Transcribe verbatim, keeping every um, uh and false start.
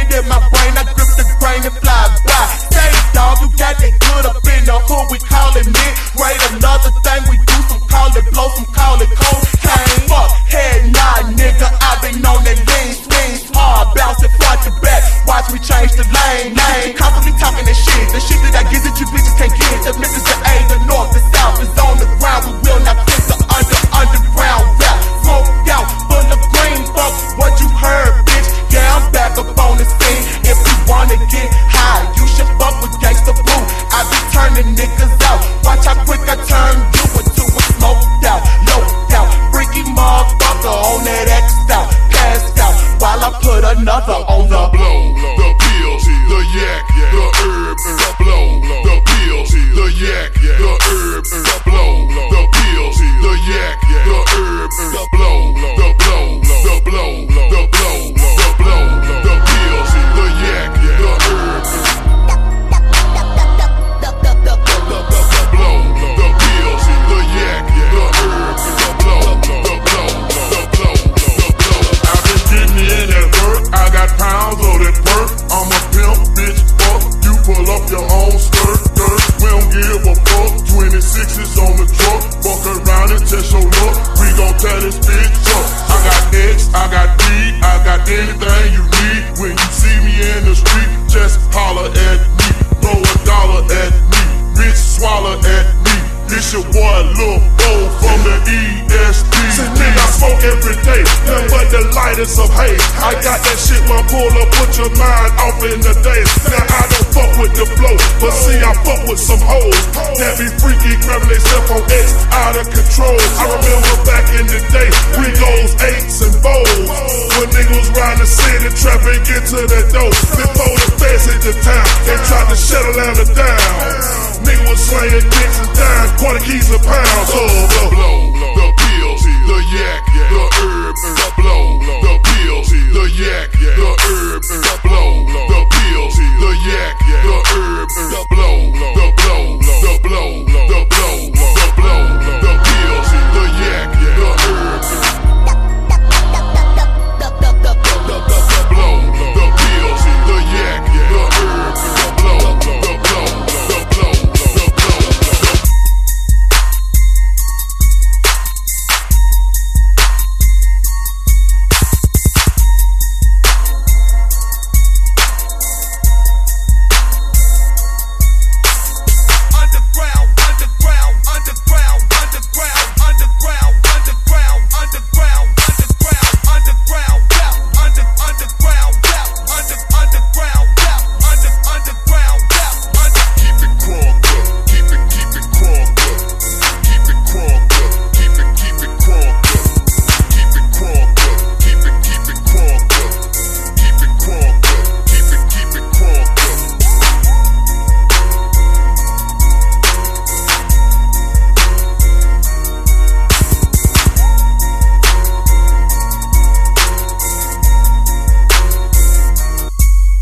wind in my brain, I grip the grain and fly by. Say dog, you got that good up in the hood, we call it mid. Great, another thing we do, some call it blow, some call it cocaine. Fuck, head nod, nigga, I been on that lean, lean, hard, bounce it front to back. Watch me change the lane, lane. Constantly talking that shit, the shit that I get that you bitches can't get. The Memphis to A, the north, the south is on the ground. We will not fit the under, underground rap. Smoked out, full of green, fuck what you heard, bitch. Yeah, I'm back up on the scene. If you wanna get high, you should fuck with Gangsta Boo. I be turning niggas out. Watch how quick I turn you into a smoked out, loped out, freaky motherfucker on that X'd out, passed out, while I put another on the blow, the pills, the yak, the herb, the blow, the pills, the yak, the herb, the blow, the pills, the yak, the herb, the blow, the blow, the blow, the blow, the blow, the pills, the yak, the herb, the blow, the pills, the yak, the herb, the blow, the blow, the blow, the blow. I've been getting in at work, I got pounds of that work. I'm a pimp, bitch, fuck. You pull up your own skirt, skirt. We don't give a fuck. twenty-sixes on the truck. Fuck around and test your luck. We gon' tear this bitch up. I got X, I got D, I got anything you need. When you see me in the street, just holler at me. Throw a dollar at me. Bitch, swallow at me. This your boy Lil Bo from the E S T. See, nigga, I smoke every day, nothing but the lightest of hate. I got that shit, my pull up, put your mind off in the days. Now I don't fuck with the flow, but see, I fuck with some hoes that be freaky, grabbing themselves on X, out of control. I remember back in the day, we goes eights and bowls, when niggas was riding the city, trapping, get to the door. Before the feds hit the town, they tried to shut Atlanta down. Nigga was slaying dicks and dimes, quarter keys a pound. So, the blow.